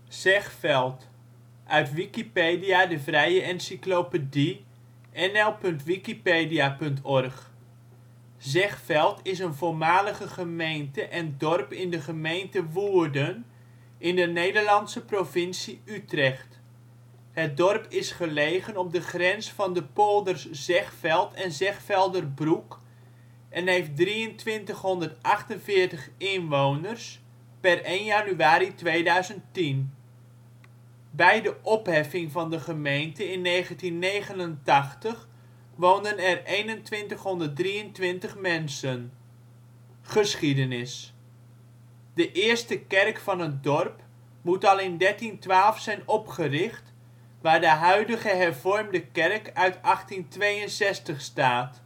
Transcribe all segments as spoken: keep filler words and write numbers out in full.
Zegveld, uit Wikipedia, de vrije encyclopedie. N L punt wikipedia punt org. Zegveld is een voormalige gemeente en dorp in de gemeente Woerden, in de Nederlandse provincie Utrecht. Het dorp is gelegen op de grens van de polders Zegveld en Zegvelderbroek en heeft drieëntwintighonderdachtenveertig inwoners (per één januari tweeduizend tien). Bij de opheffing van de gemeente in negentien negenentachtig woonden er eenentwintighonderddrieëntwintig mensen. Geschiedenis. De eerste kerk van het dorp moet al in dertien twaalf zijn opgericht, waar de huidige hervormde kerk uit achttien tweeënzestig staat.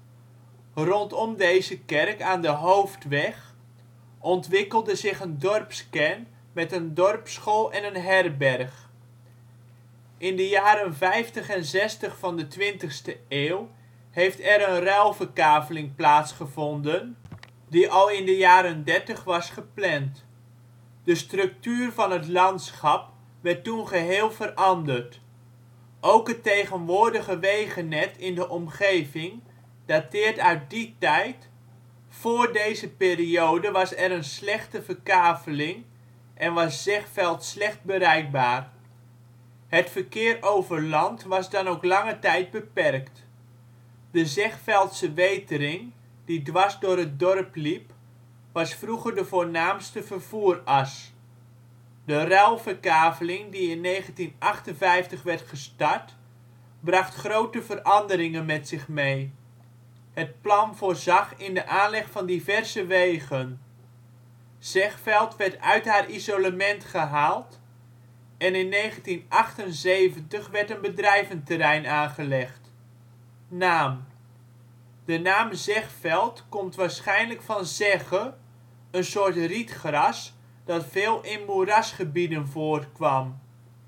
Rondom deze kerk aan de Hoofdweg ontwikkelde zich een dorpskern met een dorpsschool en een herberg. In de jaren vijftig en zestig van de twintigste eeuw heeft er een ruilverkaveling plaatsgevonden, die al in de jaren dertig was gepland. De structuur van het landschap werd toen geheel veranderd. Ook het tegenwoordige wegennet in de omgeving dateert uit die tijd. Voor deze periode was er een slechte verkaveling en was Zegveld slecht bereikbaar. Het verkeer over land was dan ook lange tijd beperkt. De Zegveldse Wetering, die dwars door het dorp liep, was vroeger de voornaamste vervoeras. De ruilverkaveling die in negentien achtenvijftig werd gestart, bracht grote veranderingen met zich mee. Het plan voorzag in de aanleg van diverse wegen. Zegveld werd uit haar isolement gehaald en in negentien achtenzeventig werd een bedrijventerrein aangelegd. Naam. De naam Zegveld komt waarschijnlijk van zegge, een soort rietgras dat veel in moerasgebieden voorkwam.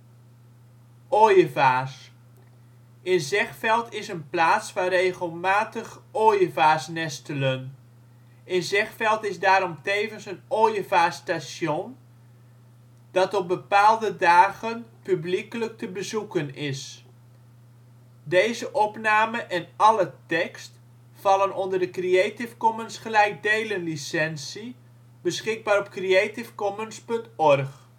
Ooievaars. In Zegveld is een plaats waar regelmatig ooievaars nestelen. In Zegveld is daarom tevens een ooievaarsstation, dat op bepaalde dagen publiekelijk te bezoeken is. Deze opname en alle tekst vallen onder de Creative Commons gelijkdelen licentie, beschikbaar op creativecommons punt org.